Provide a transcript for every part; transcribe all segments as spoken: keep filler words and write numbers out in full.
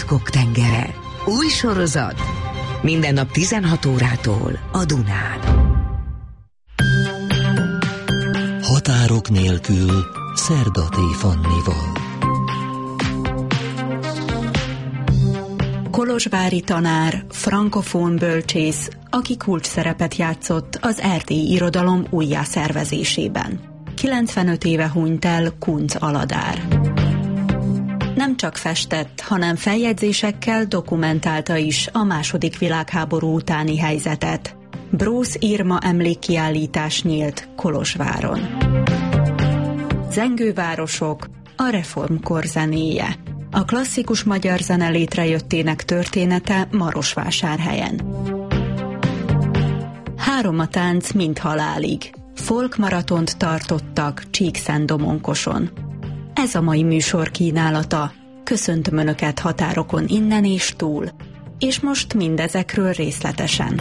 titkok tengere. Új sorozat. Minden nap tizenhat órától a Dunán. Határok nélkül Szerdaté Fannival. Kolozsvári tanár, frankofón bölcsész, aki kulcsszerepet játszott az erdélyi irodalom újjászervezésében. kilencvenöt éve hunyt el Kunc Aladár. Nem csak festett, hanem feljegyzésekkel dokumentálta is a második világháború utáni helyzetet. Brósz Irma emlékkiállítás nyílt Kolozsváron. Zengővárosok, a reformkor zenéje. A klasszikus magyar zene létrejöttének története Marosvásárhelyen. Három a tánc mind halálig. Folk maratont tartottak Csíkszentdomonkoson. Ez a mai műsor kínálata. Köszöntöm Önöket határokon innen és túl. És most mindezekről részletesen.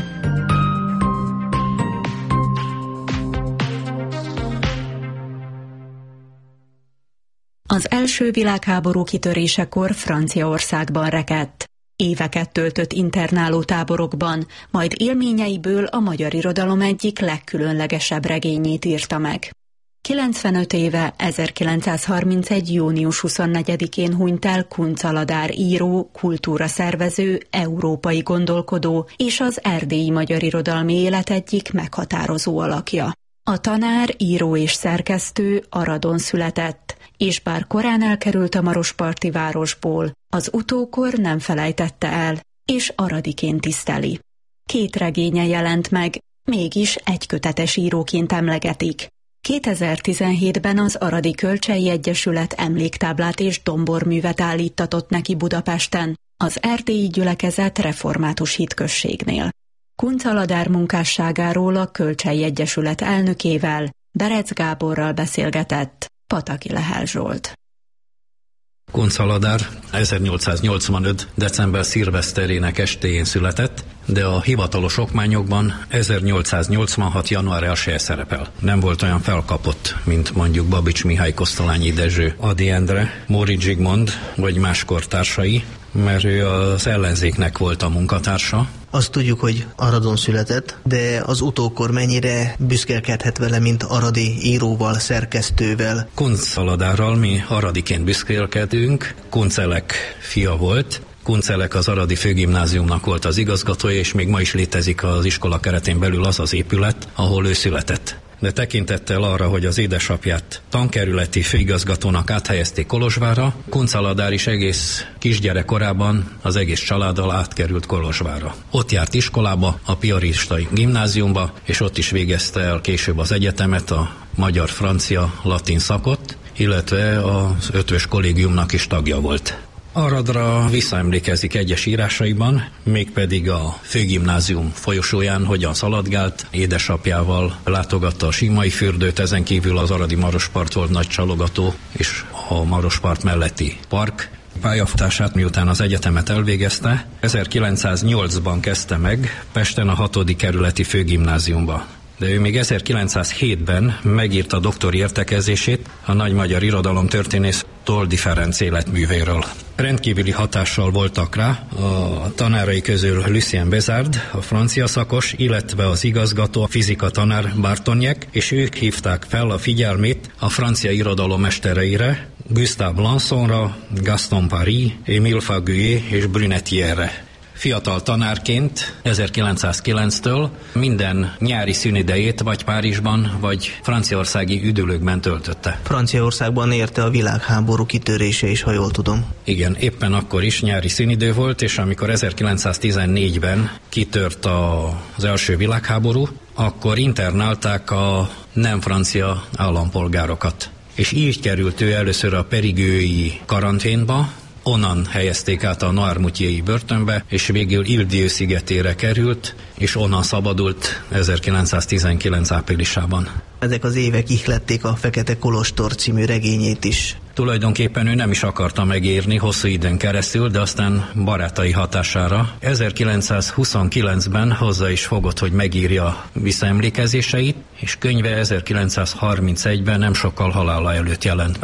Az első világháború kitörésekor Franciaországban rekedt. Éveket töltött internáló táborokban, majd élményeiből a magyar irodalom egyik legkülönlegesebb regényét írta meg. kilencvenöt éve, ezerkilencszázharmincegy. június huszonnegyedikén hunyt el Kunc Aladár író, kultúraszervező, európai gondolkodó és az erdélyi magyar irodalmi élet egyik meghatározó alakja. A tanár, író és szerkesztő Aradon született, és bár korán elkerült a marosparti városból, az utókor nem felejtette el, és aradiként tiszteli. Két regénye jelent meg, mégis egykötetes íróként emlegetik. kétezer-tizenhétben az Aradi Kölcsei Egyesület emléktáblát és domborművet állíttatott neki Budapesten, az erdélyi gyülekezet református hitközségnél. Kunc Aladár munkásságáról a Kölcsei Egyesület elnökével, Berec Gáborral beszélgetett Pataki Lehel Zsolt. Kunc Aladár ezernyolcszáznyolcvanöt. december szilveszterének estéjén született, de a hivatalos okmányokban ezernyolcszáznyolcvanhat. január elsején szerepel. Nem volt olyan felkapott, mint mondjuk Babics Mihály, Kosztolányi Dezső, Ady Endre, Móricz Zsigmond vagy más kortársai, mert ő az ellenzéknek volt a munkatársa. Azt tudjuk, hogy Aradon született, de az utókor mennyire büszkélkedhet vele, mint aradi íróval, szerkesztővel? Kunc Aladárral mi aradiként büszkélkedünk. Kuncelek fia volt. Kuncelek az aradi főgimnáziumnak volt az igazgatója, és még ma is létezik az iskola keretén belül az az épület, ahol ő született. De tekintettel arra, hogy az édesapját tankerületi főigazgatónak áthelyezték Kolozsvárra, Kunc Aladár is egész kisgyerek korában az egész családdal átkerült Kolozsvárra. Ott járt iskolába, a piaristai gimnáziumba, és ott is végezte el később az egyetemet, a magyar-francia-latin szakot, illetve az ötvös kollégiumnak is tagja volt. Aradra visszaemlékezik egyes írásaiban, mégpedig a főgimnázium folyosóján hogyan szaladgált, édesapjával látogatta a Símai fürdőt, ezen kívül az aradi Marospart volt nagy csalogató, és a Marospart melletti park. Pályafutását miután az egyetemet elvégezte, ezerkilencszáznyolcban kezdte meg Pesten a hatodik kerületi főgimnáziumba. De ő még ezerkilencszázhétben megírta a doktori értekezését a nagy magyar irodalomtörténész Toldy Ferenc életművéről. Rendkívüli hatással voltak rá a tanárai közül Lucien Bézard, a francia szakos, illetve az igazgató, a fizika tanár Bartoniek, és ők hívták fel a figyelmét a francia irodalom mestereire, Gustave Lansonra, Gaston Paris, Émile Faguier és Brunetière-re. Fiatal tanárként ezerkilencszázkilenctől minden nyári szünidejét vagy Párizsban, vagy franciaországi üdülőkben töltötte. Franciaországban érte a világháború kitörése is, ha jól tudom. Igen, éppen akkor is nyári szünidő volt, és amikor ezerkilencszáztizennégyben kitört az első világháború, akkor internálták a nem francia állampolgárokat. És így került ő először a perigői karanténba, onnan helyezték át a Noirmoutier-i börtönbe, és végül Ile-d'Yeu szigetére került, és onnan szabadult ezerkilencszáztizenkilenc áprilisában. Ezek az évek ihlették a Fekete Kolostor című regényét is. Tulajdonképpen ő nem is akarta megírni hosszú időn keresztül, de aztán barátai hatására ezerkilencszázhuszonkilencben hozzá is fogott, hogy megírja visszaemlékezéseit, és könyve ezerkilencszázharmincegyben nem sokkal halála előtt jelent meg.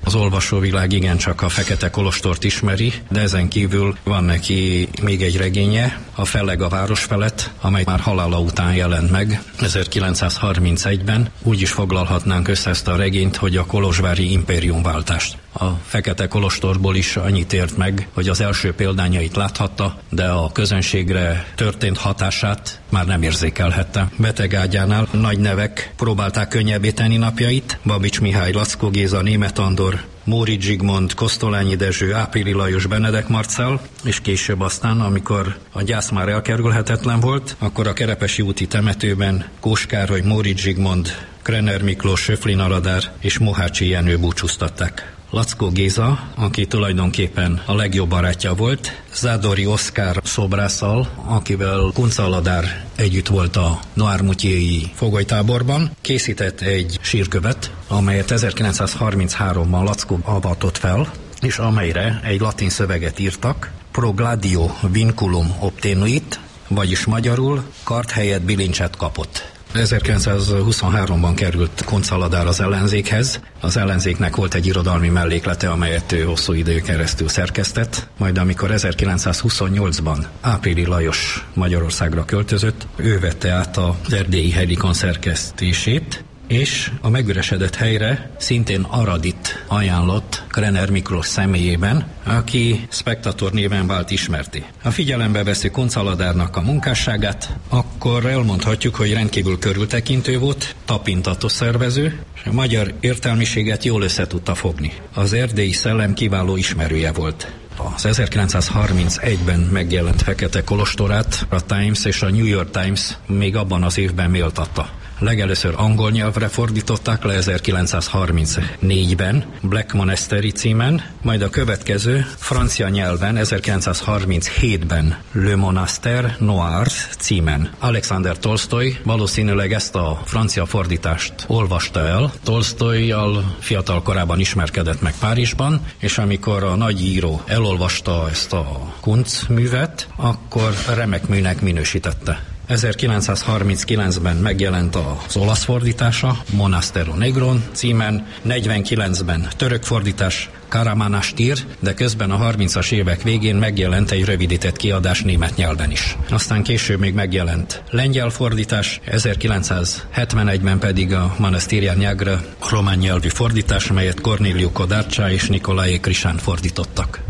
Az olvasóvilág igencsak a Fekete Kolostort ismeri, de ezen kívül van neki még egy regénye, a Felleg a város felett, amely már halála után jelent meg ezerkilencszázharmincegyben. Úgy is foglalhatnánk össze ezt a regényt, hogy a kolozsvári impériumváltást. A Fekete Kolostorból is annyit ért meg, hogy az első példányait láthatta, de a közönségre történt hatását már nem érzékelhette. Betegágyánál nagy nevek próbálták könnyebbé tenni napjait, Babics Mihály, Laczko Géza, Németh Andor, Móricz Zsigmond, Kosztolányi Dezső, Ápili Lajos, Benedek Marcell, és később aztán, amikor a gyász már elkerülhetetlen volt, akkor a Kerepesi úti temetőben Kós Károly, Móricz Zsigmond, Krenner Miklós, Söflin Aladár és Mohácsi Jenő búcsúztatták. Laczko Géza, aki tulajdonképpen a legjobb barátja volt, Zádori Oszkár szobrásszal, akivel Kunca Aladár együtt volt a noirmoutier-i fogolytáborban, készített egy sírkövet, amelyet ezerkilencszázharminchárom-ban Laczko avatott fel, és amelyre egy latin szöveget írtak, pro gladio vinculum obtenuit, vagyis magyarul kard helyett bilincset kapott. ezerkilencszázhuszonháromban került Kunca Aladár az ellenzékhez. Az ellenzéknek volt egy irodalmi melléklete, amelyet ő hosszú idő keresztül szerkesztett. Majd amikor ezerkilencszázhuszonnyolcban Ápili Lajos Magyarországra költözött, ő vette át az erdélyi Helikon szerkesztését, és a megüresedett helyre szintén Aradit ajánlott Krenner Miklós személyében, aki Spektator néven vált ismerté. Ha figyelembe veszük Kunca Aladárnak a munkásságát, akkor elmondhatjuk, hogy rendkívül körültekintő volt, tapintatos szervező, és a magyar értelmiséget jól össze tudta fogni. Az erdélyi szellem kiváló ismerője volt. Az ezerkilencszázharmincegyben megjelent Fekete Kolostorát a Times és a New York Times még abban az évben méltatta. Legelőször angol nyelvre fordították le ezerkilencszázharmincnégyben, Black Monastery címen, majd a következő francia nyelven ezerkilencszázharminchétben Le Monastère Noir címen. Alexander Tolstoy valószínűleg ezt a francia fordítást olvasta el. Tolstoyjal fiatal korában ismerkedett meg Párizsban, és amikor a nagy író elolvasta ezt a Kuntz művet, akkor remek műnek minősítette. ezerkilencszázharminckilencben megjelent az olasz fordítása, Monastero Negron címen, negyvenkilencben török fordítás, Karamanastír, de közben a harmincas évek végén megjelent egy rövidített kiadás német nyelven is. Aztán később még megjelent lengyel fordítás, ezerkilencszázhetvenegyben pedig a Monastirja Neagra román nyelvű fordítás, melyet Corneliu Kodácsá és Nikolai Krisán fordítottak.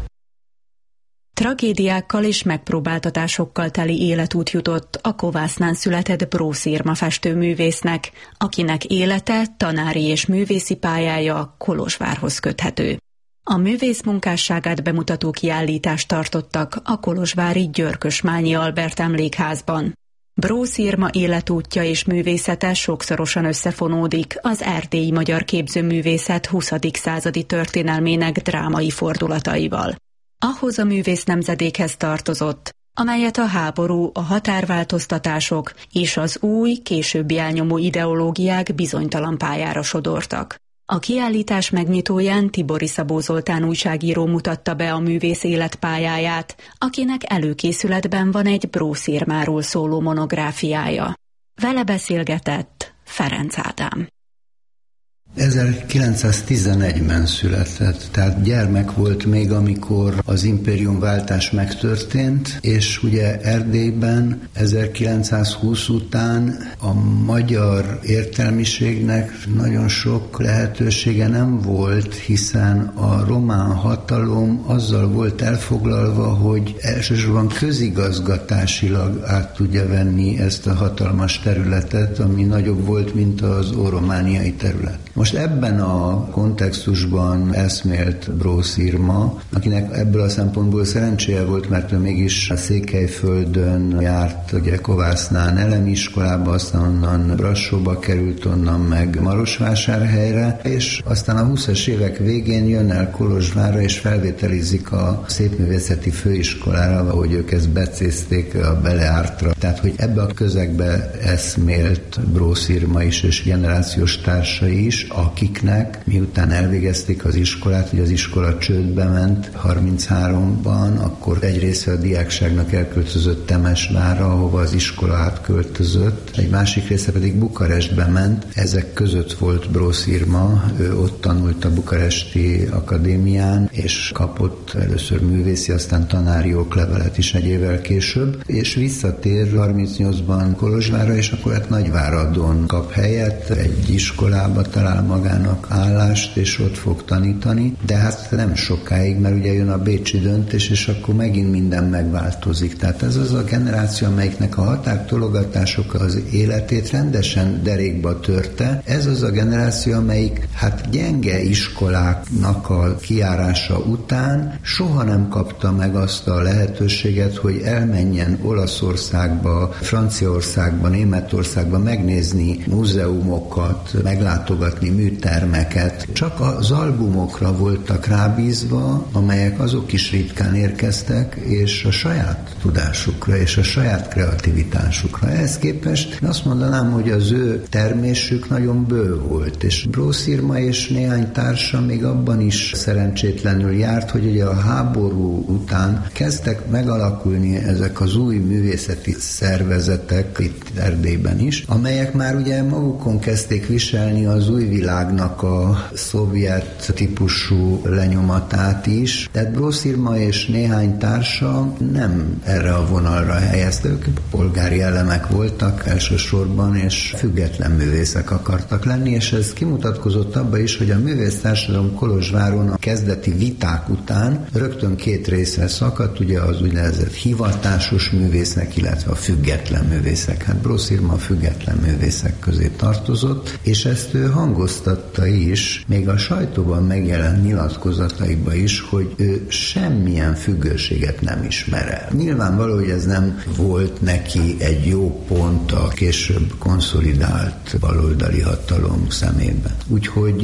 Tragédiákkal és megpróbáltatásokkal teli életút jutott a Kovásznán született Brósz Irma festőművésznek, akinek élete, tanári és művészi pályája Kolozsvárhoz köthető. A művész munkásságát bemutató kiállítást tartottak a kolozsvári Györkös-Mányi Albert emlékházban. Brósz Irma életútja és művészete sokszorosan összefonódik az erdélyi magyar képzőművészet huszadik századi történelmének drámai fordulataival. Ahhoz a művész nemzedékhez tartozott, amelyet a háború, a határváltoztatások és az új, későbbi elnyomó ideológiák bizonytalan pályára sodortak. A kiállítás megnyitóján Tibori Szabó Zoltán újságíró mutatta be a művész életpályáját, akinek előkészületben van egy Brósz Irmáról szóló monográfiája. Vele beszélgetett Ferenc Ádám. ezerkilencszáztizenegyben született, tehát gyermek volt még, amikor az impériumváltás megtörtént, és ugye Erdélyben ezerkilencszázhúsz után a magyar értelmiségnek nagyon sok lehetősége nem volt, hiszen a román hatalom azzal volt elfoglalva, hogy elsősorban közigazgatásilag át tudja venni ezt a hatalmas területet, ami nagyobb volt, mint az óromániai terület. Most ebben a kontextusban eszmélt Brósz Irma, akinek ebből a szempontból szerencséje volt, mert ő mégis a Székelyföldön járt, ugye Kovásznán elemi iskolába, aztán onnan Brassóba került, onnan meg Marosvásárhelyre, és aztán a huszas évek végén jön el Kolozsvárra, és felvételizik a szépművészeti főiskolára, ahogy ők ezt becézték a Beleártra. Tehát, hogy ebbe a közegbe eszmélt Brósz Irma is, és generációs társai is. akiknek miután elvégezték az iskolát, hogy az iskola csődbe ment harmincháromban, akkor egy része a diákságnak elköltözött Temesvárra, ahova az iskola átköltözött, egy másik része pedig Bukarestbe ment. Ezek között volt Brosz Irma, ő ott tanult a bukaresti akadémián, és kapott először művészi, aztán tanári oklevelet is egy évvel később, és visszatér harmincnyolcban Kolozsvárra, és akkor hát Nagyváradon kap helyet, egy iskolába talál magának állást, és ott fog tanítani, de hát nem sokáig, mert ugye jön a bécsi döntés, és akkor megint minden megváltozik. Tehát ez az a generáció, amelyiknek a határtologatások az életét rendesen derékba törte. Ez az a generáció, amelyik hát gyenge iskoláknak a kijárása után soha nem kapta meg azt a lehetőséget, hogy elmenjen Olaszországba, Franciaországba, Németországba megnézni múzeumokat, meglátogatni műtermeket. Csak az albumokra voltak rábízva, amelyek azok is ritkán érkeztek, és a saját tudásukra és a saját kreativitásukra. Ehhez képest azt mondanám, hogy az ő termésük nagyon bő volt, és Brosz Irma és néhány társa még abban is szerencsétlenül járt, hogy ugye a háború után kezdtek megalakulni ezek az új művészeti szervezetek, itt Erdélyben is, amelyek már ugye magukon kezdték viselni az új világnak a szovjet típusú lenyomatát is. Tehát Brosz Irma és néhány társa nem erre a vonalra helyezte, ők polgári elemek voltak elsősorban, és független művészek akartak lenni, és ez kimutatkozott abba is, hogy a művésztársadalom Kolozsváron a kezdeti viták után rögtön két részre szakadt, ugye az úgynevezett hivatásos művészek, illetve a független művészek. Hát Brosz Irma a független művészek közé tartozott, és ezt ő hangoztatta is, még a sajtóban megjelent nyilatkozataiban is, hogy ő semmilyen függőséget nem ismer el. Nyilvánvaló, hogy ez nem volt neki egy jó pont a később konszolidált baloldali hatalom szemében. Úgyhogy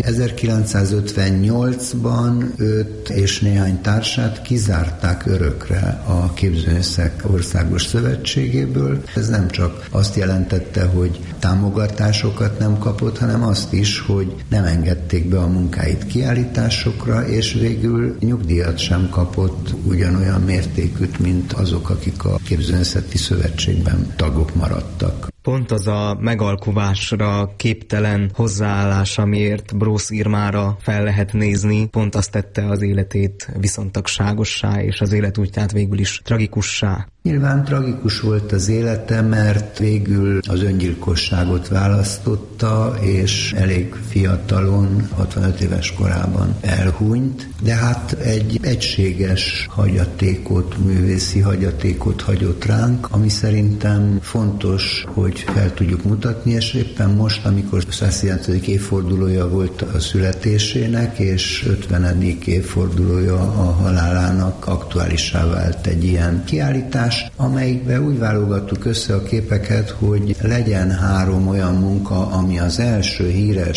ezerkilencszázötvennyolcban őt és néhány társát kizárták örökre a Képzőművészek Országos Szövetségéből. Ez nem csak azt jelentette, hogy támogatásokat nem kapott, hanem azt is, hogy nem engedték be a munkáit kiállításokra, és végül nyugdíjat sem kapott ugyanolyan mértékűt, mint azok, akik a Képzőművészeti Szövetségben tagok maradtak. Pont az a megalkuvásra képtelen hozzáállás, amiért Brosz Irmára fel lehet nézni, pont azt tette az életét viszontagságossá, és az életútját végül is tragikussá. Nyilván tragikus volt az élete, mert végül az öngyilkosságot választotta, és elég fiatalon, hatvanöt éves korában elhunyt, de hát egy egységes hagyatékot, művészi hagyatékot hagyott ránk, ami szerintem fontos, hogy fel tudjuk mutatni, és éppen most, amikor száz kilencedik évfordulója volt a születésének, és ötvenedik évfordulója a halálának, aktuálissá vált egy ilyen kiállítás, amelyikben úgy válogattuk össze a képeket, hogy legyen három olyan munka, ami az első híres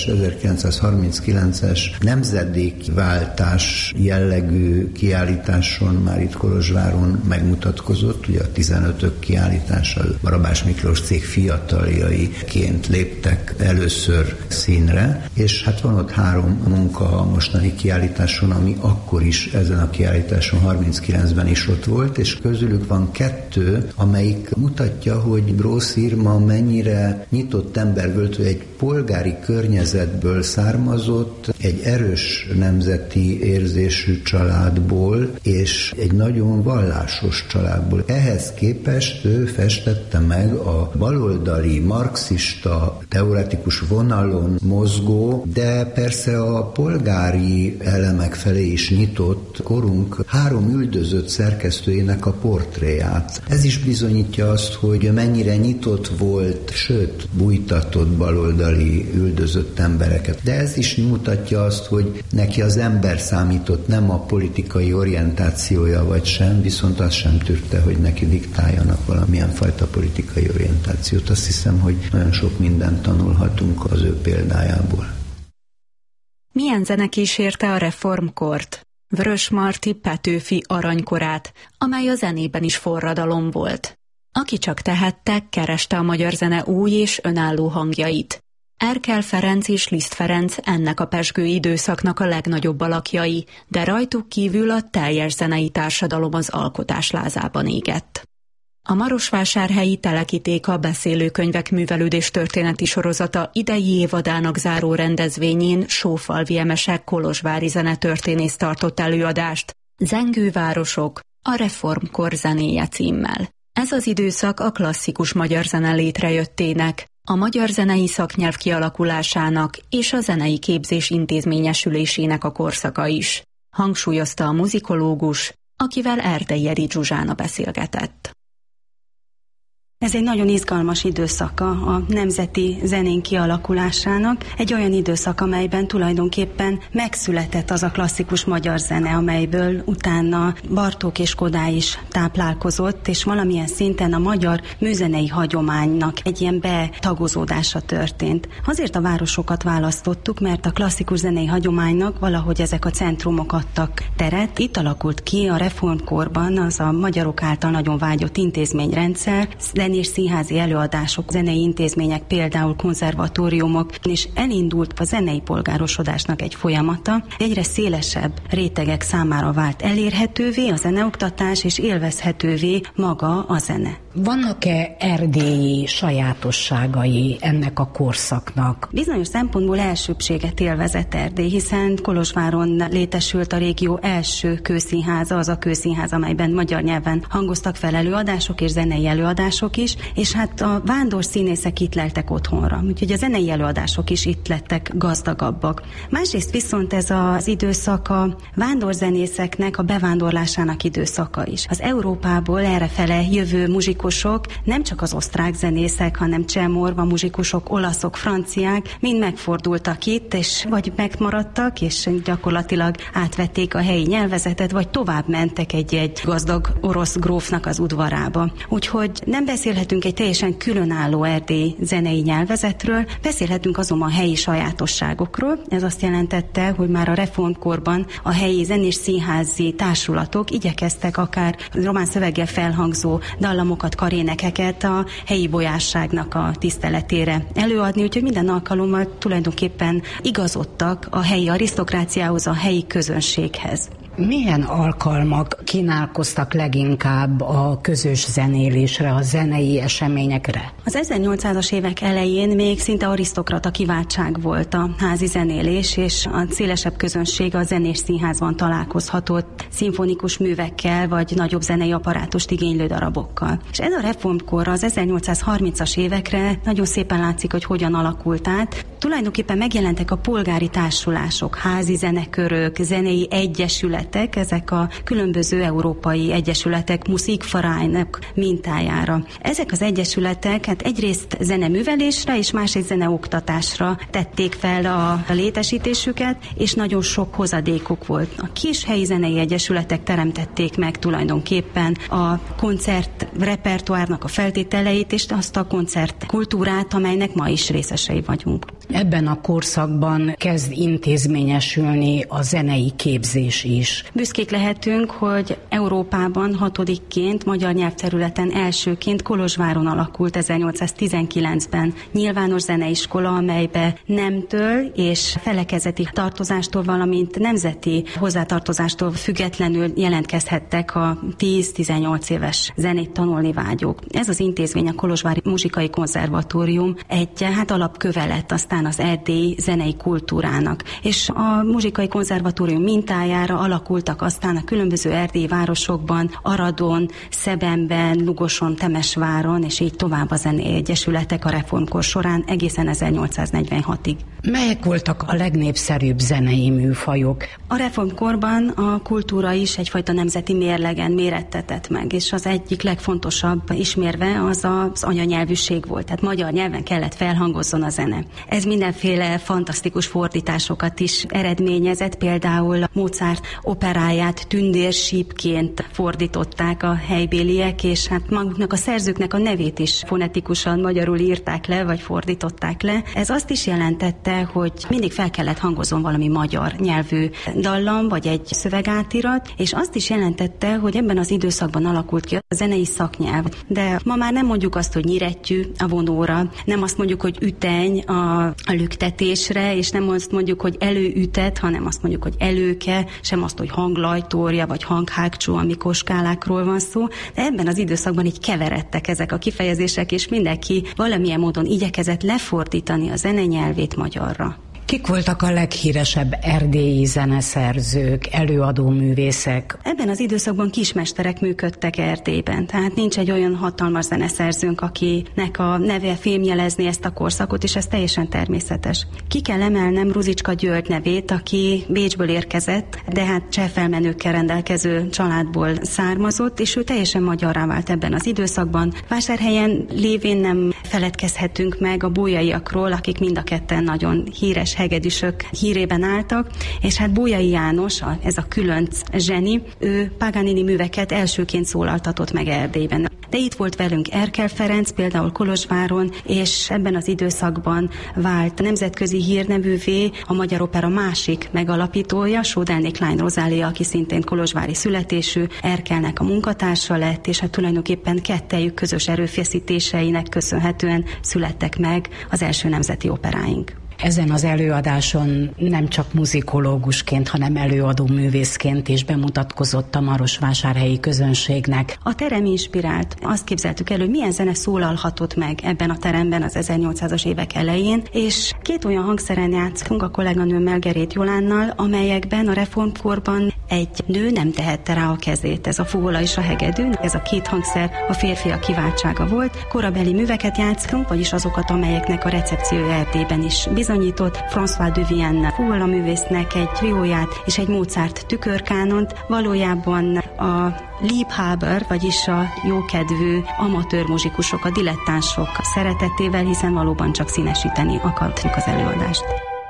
ezerkilencszázharminckilences nemzedékváltás jellegű kiállításon már itt Kolozsváron megmutatkozott, ugye a tizenötök kiállítással Barabás Miklós cég fiataljaiként léptek először színre, és hát van ott három munka a mostani kiállításon, ami akkor is ezen a kiállításon harminckilencben is ott volt, és közülük van kettő, amelyik mutatja, hogy Brosz Irma mennyire nyitott ember volt, egy polgári környezetből származott, egy erős nemzeti érzésű családból, és egy nagyon vallásos családból. Ehhez képest ő festette meg a baloldali, marxista, teoretikus vonalon mozgó, de persze a polgári elemek felé is nyitott korunk három üldözött szerkesztőjének a portréját. Ez is bizonyítja azt, hogy mennyire nyitott volt, sőt, bújtatott baloldali üldözött embereket. De ez is mutatja azt, hogy neki az ember számított, nem a politikai orientációja vagy sem, viszont azt sem tűrte, hogy neki diktáljanak valamilyen fajta politikai orientációt. Azt hiszem, hogy nagyon sok mindent tanulhatunk az ő példájából. Milyen zene kísérte a reformkort? Vörösmarty Petőfi aranykorát, amely a zenében is forradalom volt. Aki csak tehette, kereste a magyar zene új és önálló hangjait. Erkel Ferenc és Liszt Ferenc ennek a pezsgő időszaknak a legnagyobb alakjai, de rajtuk kívül a teljes zenei társadalom az alkotás lázában égett. A marosvásárhelyi Telekitéka beszélőkönyvek művelődés történeti sorozata idei évadának záró rendezvényén Sófalvi Emese kolozsvári zenetörténész tartott előadást, Zengővárosok, a reformkor zenéje címmel. Ez az időszak a klasszikus magyar zene létrejöttének, a magyar zenei szaknyelv kialakulásának és a zenei képzés intézményesülésének a korszaka is, hangsúlyozta a muzikológus, akivel Erdei Eri Zsuzsána beszélgetett. Ez egy nagyon izgalmas időszaka a nemzeti zenén kialakulásának, egy olyan időszak, amelyben tulajdonképpen megszületett az a klasszikus magyar zene, amelyből utána Bartók és Kodály is táplálkozott, és valamilyen szinten a magyar műzenei hagyománynak egy ilyen betagozódása történt. Azért a városokat választottuk, mert a klasszikus zenei hagyománynak valahogy ezek a centrumok adtak teret. Itt alakult ki a reformkorban az a magyarok által nagyon vágyott intézményrendszer, és színházi előadások, zenei intézmények, például konzervatóriumok, és elindult a zenei polgárosodásnak egy folyamata. Egyre szélesebb rétegek számára vált elérhetővé a zeneoktatás, és élvezhetővé maga a zene. Vannak-e erdélyi sajátosságai ennek a korszaknak? Bizonyos szempontból elsőbbséget élvezett Erdély, hiszen Kolozsváron létesült a régió első kőszínháza, az a kőszínház, amelyben magyar nyelven hangoztak fel előadások és zenei előadások is, és hát a vándor színészek itt leltek otthonra, úgyhogy a zenei előadások is itt lettek gazdagabbak. Másrészt viszont ez az időszak a vándorzenészeknek a bevándorlásának időszaka is. Az Európából errefele jövő muzsikusok, nem csak az osztrák zenészek, hanem csehmorva muzsikusok, olaszok, franciák mind megfordultak itt, és vagy megmaradtak, és gyakorlatilag átvették a helyi nyelvezetet, vagy tovább mentek egy-egy gazdag orosz grófnak az udvarába. Úgyhogy nem beszélhetünk egy teljesen különálló erdélyi zenei nyelvezetről, beszélhetünk azonban a helyi sajátosságokról. Ez azt jelentette, hogy már a reformkorban a helyi zenés színházi társulatok igyekeztek akár román szöveggel felhangzó dallamokat, karénekeket a helyi bolyásságnak a tiszteletére előadni, úgyhogy minden alkalommal tulajdonképpen igazodtak a helyi arisztokráciához, a helyi közönséghez. Milyen alkalmak kínálkoztak leginkább a közös zenélésre, a zenei eseményekre? Az ezernyolcszázas évek elején még szinte arisztokrata kiváltság volt a házi zenélés, és a szélesebb közönség a zenés színházban találkozhatott szimfonikus művekkel, vagy nagyobb zenei apparátust igénylő darabokkal. És ez a reformkor az ezernyolcszázharmincas évekre nagyon szépen látszik, hogy hogyan alakult át. Tulajdonképpen megjelentek a polgári társulások, házi zenekörök, zenei egyesületek, ezek a különböző európai egyesületek Musikvereinek mintájára. Ezek az egyesületek hát egyrészt zeneművelésre és másrészt zeneoktatásra tették fel a létesítésüket, és nagyon sok hozadékuk volt. A kis helyi zenei egyesületek teremtették meg tulajdonképpen a koncert repertoárnak a feltételeit, és azt a koncert kultúrát, amelynek ma is részesei vagyunk. Ebben a korszakban kezd intézményesülni a zenei képzés is. Büszkék lehetünk, hogy Európában hatodikként, magyar nyelvterületen elsőként Kolozsváron alakult ezernyolcszáztizenkilencben nyilvános zeneiskola, amelybe nemtől és felekezeti tartozástól, valamint nemzeti hozzátartozástól függetlenül jelentkezhettek a tíz-tizennyolc éves zenét tanulni vágyók. Ez az intézmény, a Kolozsvári Muzsikai Konzervatórium egy hát alapköve lett aztán az erdélyi zenei kultúrának. És a Muzsikai Konzervatórium mintájára alakultak aztán a különböző erdélyi városokban, Aradon, Szebenben, Lugoson, Temesváron, és így tovább a zenei egyesületek a reformkor során egészen ezernyolcszáznegyvenhatig. Melyek voltak a legnépszerűbb zenei műfajok? A reformkorban a kultúra is egyfajta nemzeti mérlegen mérettetett meg, és az egyik legfontosabb ismérve az az anyanyelvűség volt, tehát magyar nyelven kellett felhangozzon a zene. Ez mindenféle fantasztikus fordításokat is eredményezett, például Mozart operáját tündérsípként fordították a helybéliek, és hát maguknak a szerzőknek a nevét is fonetikusan magyarul írták le, vagy fordították le. Ez azt is jelentette, hogy mindig fel kellett hangozzon valami magyar nyelvű dallam, vagy egy szövegátirat, és azt is jelentette, hogy ebben az időszakban alakult ki a zenei szaknyelv. De ma már nem mondjuk azt, hogy nyirettyű a vonóra, nem azt mondjuk, hogy üteny a a lüktetésre, és nem azt mondjuk, hogy előütet, hanem azt mondjuk, hogy előke, sem azt, hogy hanglajtórja, vagy hanghágcsó, amikor skálákról van szó, de ebben az időszakban így keveredtek ezek a kifejezések, és mindenki valamilyen módon igyekezett lefordítani a zenenyelvét magyarra. Kik voltak a leghíresebb erdélyi zeneszerzők, előadóművészek? Ebben az időszakban kismesterek működtek Erdélyben, tehát nincs egy olyan hatalmas zeneszerzőnk, akinek a neve fémjelezni ezt a korszakot, és ez teljesen természetes. Ki kell emelnem Ruzicska György nevét, aki Bécsből érkezett, de hát cseh felmenőkkel rendelkező családból származott, és ő teljesen magyarrá vált ebben az időszakban. Vásárhelyen lévén nem feledkezhetünk meg a bolyaiakról, akik mind a ketten nagyon híres hegedűsök hírében álltak, és hát Bolyai János, ez a különc zseni, ő Paganini műveket elsőként szólaltatott meg Erdélyben. De itt volt velünk Erkel Ferenc, például Kolozsváron, és ebben az időszakban vált nemzetközi hírnevűvé a Magyar Opera másik megalapítója, Sodelné Klein Rozália, aki szintén kolozsvári születésű, Erkelnek a munkatársa lett, és hát tulajdonképpen kettejük közös erőfeszítéseinek köszönhetően születtek meg az első nemzeti operáink. Ezen az előadáson nem csak muzikológusként, hanem előadó művészként is bemutatkozott a marosvásárhelyi közönségnek. A terem inspirált. Azt képzeltük el, hogy milyen zene szólalhatott meg ebben a teremben az ezernyolcszázas évek elején, és két olyan hangszeren játszunk a kolléganőmmel, Gerét Jolánnal, amelyekben a reformkorban egy nő nem tehette rá a kezét. Ez a fuvola és a hegedű, ez a két hangszer a férfiak kiváltsága volt. Korabeli műveket játszunk, vagyis azokat, amelyeknek a recepciója Erdélyben is bizonyított. François de Vienne fuvola művésznek egy trióját és egy Mozart tükörkánont. Valójában a Liebhaber, vagyis a jókedvű amatőr muzsikusok, a dilettánsok szeretetével, hiszen valóban csak színesíteni akartuk az előadást.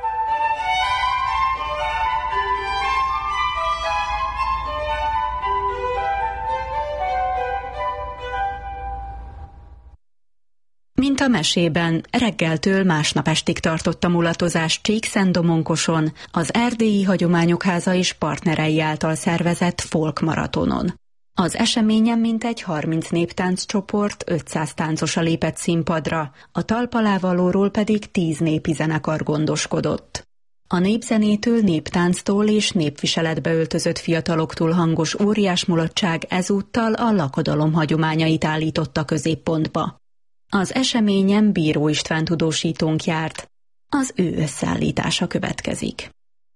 Mint a mesében, reggeltől másnap estig tartott a mulatozás Csíkszentdomonkoson, az Erdélyi Hagyományok Háza és partnerei által szervezett folk maratonon. Az eseményen mintegy harminc néptánccsoport, ötszáz táncosa lépett színpadra, a talpalávalóról pedig tíz népi zenekar gondoskodott. A népzenétől, néptánctól és népviseletbe öltözött fiataloktól hangos óriás mulatság ezúttal a lakodalom hagyományait állította középpontba. Az eseményen Bíró István tudósítónk járt. Az ő összeállítása következik.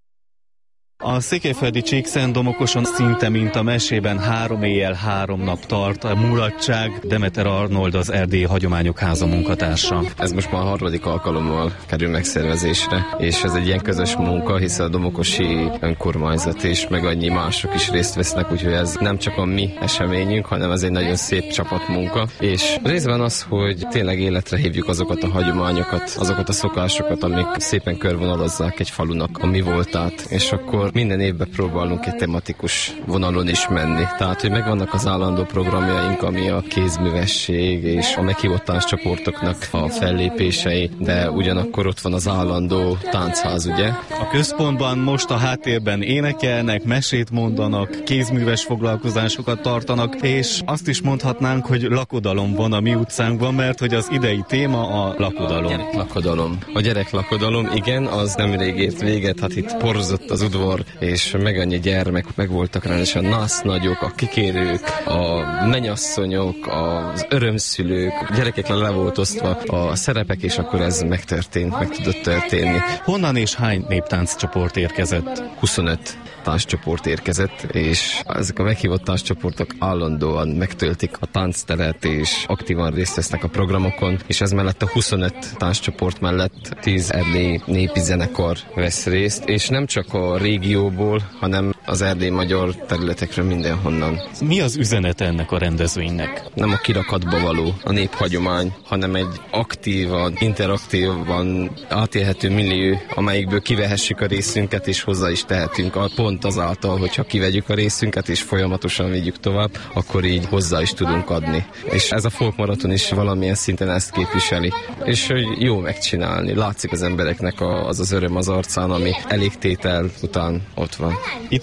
A székelyföldi Csíkszentdomokoson szinte mint a mesében három éjjel, három nap tart a mulatság. Demeter Arnold, az Erdélyi Hagyományok Háza munkatársa. Ez most már a harmadik alkalommal kerül megszervezésre, és ez egy ilyen közös munka, hiszen a domokosi önkormányzat és meg annyi mások is részt vesznek, úgyhogy ez nem csak a mi eseményünk, hanem ez egy nagyon szép csapatmunka. És részben az, hogy tényleg életre hívjuk azokat a hagyományokat, azokat a szokásokat, amik szépen körvonalazzák egy falunak a mi voltát, és akkor minden évben próbálunk egy tematikus vonalon is menni. Tehát, hogy megvannak az állandó programjaink, ami a kézművesség és a meghívott tánccsoportoknak a fellépései, de ugyanakkor ott van az állandó táncház, ugye? A központban most a háttérben énekelnek, mesét mondanak, kézműves foglalkozásokat tartanak, és azt is mondhatnánk, hogy lakodalom van a mi utcánkban, mert hogy az idei téma a lakodalom. A gyereklakodalom. A gyereklakodalom, igen, az nemrég ért véget, hát itt porzott az udvar, és meg annyi gyermek meg voltak rá, és a násznagyok, a kikérők, a mennyasszonyok, az örömszülők, a gyerekekre le volt osztva a szerepek, és akkor ez megtörtént, meg tudott történni. Honnan és hány néptánccsoport érkezett? huszonöt tánccsoport érkezett, és ezek a meghívott tánccsoportok állandóan megtöltik a táncteret, és aktívan részt vesznek a programokon, és ez mellett a huszonöt tánccsoport mellett tíz erdélyi népi zenekar vesz részt, és nem csak a régióból, hanem az erdélyi magyar területekről mindenhonnan. Mi az üzenete ennek a rendezvénynek? Nem a kirakatba való a néphagyomány, hanem egy aktívan, interaktívan átélhető millió, amelyikből kivehessük a részünket, és hozzá is tehetünk. A pont azáltal, hogyha kivegyük a részünket, és folyamatosan vigyük tovább, akkor így hozzá is tudunk adni. És ez a folk maraton is valamilyen szinten ezt képviseli. És hogy jó megcsinálni. Látszik az embereknek az az öröm az arcán, ami elégtétel után ott van. Itt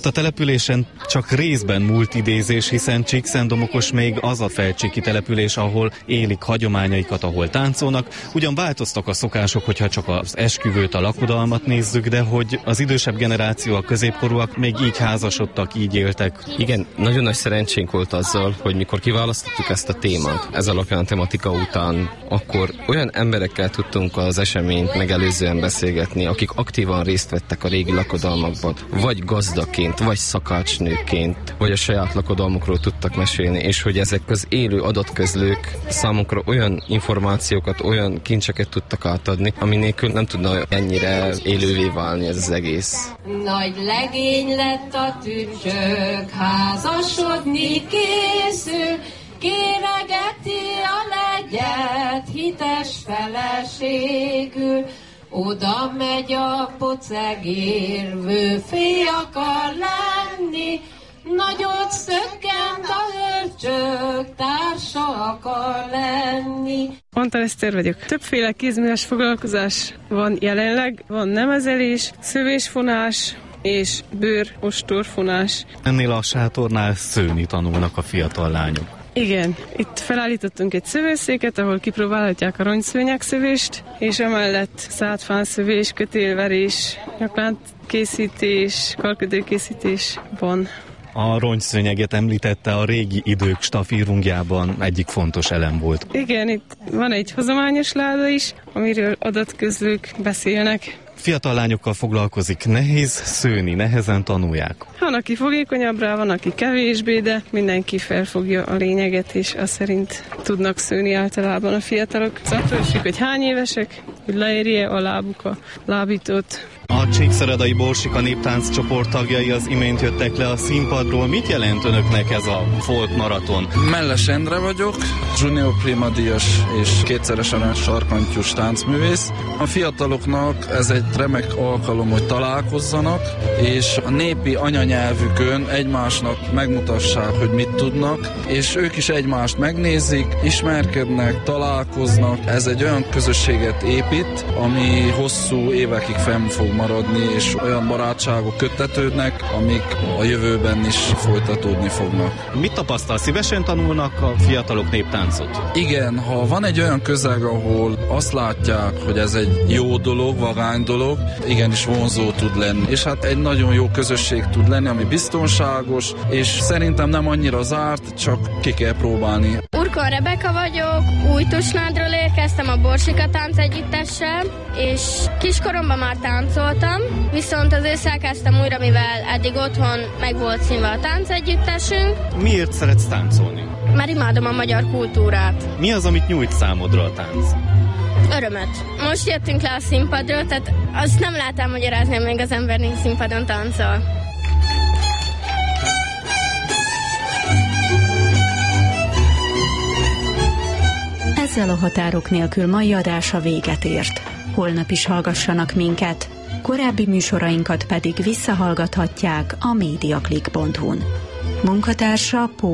a településen csak részben múlt idézés, hiszen Csíkszentdomokos még az a felcsíki település, ahol élik hagyományaikat, ahol táncolnak. Ugyan változtak a szokások, hogyha csak az esküvőt, a lakodalmat nézzük, de hogy az idősebb generáció, a középkorúak még így házasodtak, így éltek. Igen, nagyon nagy szerencsénk volt azzal, hogy mikor kiválasztottuk ezt a témát, ez alapján a tematika után, akkor olyan emberekkel tudtunk az eseményt megelőzően beszélgetni, akik aktívan részt vettek a régi lakodalmakban, vagy gazdaként, vagy szakácsnőként, vagy a saját lakodalmukról tudtak mesélni, és hogy ezek az élő adatközlők számunkra olyan információkat, olyan kincseket tudtak átadni, ami nélkül nem tudna ennyire élővé válni ez az egész. Nagy legény lett a tücsök, házasodni készül, kéregeti a legyet, hites feleségül. Oda megy a pocegér, vőfé akar lenni, nagyot szökkent a hölcsök, társa akar lenni. Antal Eszter vagyok. Többféle kézműves foglalkozás van jelenleg, van nemezelés, szövésfonás és bőr-ostorfonás. Ennél a sátornál szőni tanulnak a fiatal lányok. Igen, itt felállítottunk egy szövőszéket, ahol kipróbálhatják a rongyszőnyegszövést, és emellett szádfánszövés, kötélverés, nyaklánkészítés, karkötőkészítés van. A rongyszőnyeget említette, a régi idők stafírungjában egyik fontos elem volt. Igen, itt van egy hozományos láda is, amiről adatközlők beszélnek. Fiatal lányokkal foglalkozik, nehéz szőni, nehezen tanulják. Van, aki fogékonyabb rá, van, aki kevésbé, de mindenki felfogja a lényeget, és azt szerint tudnak szőni általában a fiatalok. Attól függ, hogy hány évesek, hogy leérje a lábuk a lábítót. A Csíkszeredai Borsika Néptánc csoport tagjai az imént jöttek le a színpadról. Mit jelent önöknek ez a folk maraton? Melles Endre vagyok, junior prima díjas és kétszeres aranyos sarkantyús táncművész. A fiataloknak ez egy remek alkalom, hogy találkozzanak, és a népi anyanyelvükön egymásnak megmutassák, hogy mit tudnak, és ők is egymást megnézik, ismerkednek, találkoznak. Ez egy olyan közösséget épít, ami hosszú évekig fenn fog maradni, és olyan barátságok köttetődnek, amik a jövőben is folytatódni fognak. Mit tapasztal? Szívesen tanulnak a fiatalok néptáncot? Igen, ha van egy olyan közeg, ahol azt látják, hogy ez egy jó dolog, vagány dolog, igenis vonzó tud lenni. És hát egy nagyon jó közösség tud lenni, ami biztonságos, és szerintem nem annyira zárt, csak ki kell próbálni. Urkon Rebeka vagyok, Újtusnádról érkeztem a Borsika Táncegyüttessel, és kiskoromban már táncoltam, viszont azért elkezdtem újra, mivel eddig otthon meg volt színve a táncegyüttesünk. Miért szeretsz táncolni? Mert imádom a magyar kultúrát. Mi az, amit nyújt számodra a tánc? Örömet. Most jöttünk le a színpadról, tehát azt nem lehet elmagyarázni, amíg az ember nincs színpadon táncol. Ezzel a Határok nélkül mai adása véget ért. Holnap is hallgassanak minket, korábbi műsorainkat pedig visszahallgathatják a mediaclick pont hu-n. Munkatársa Pól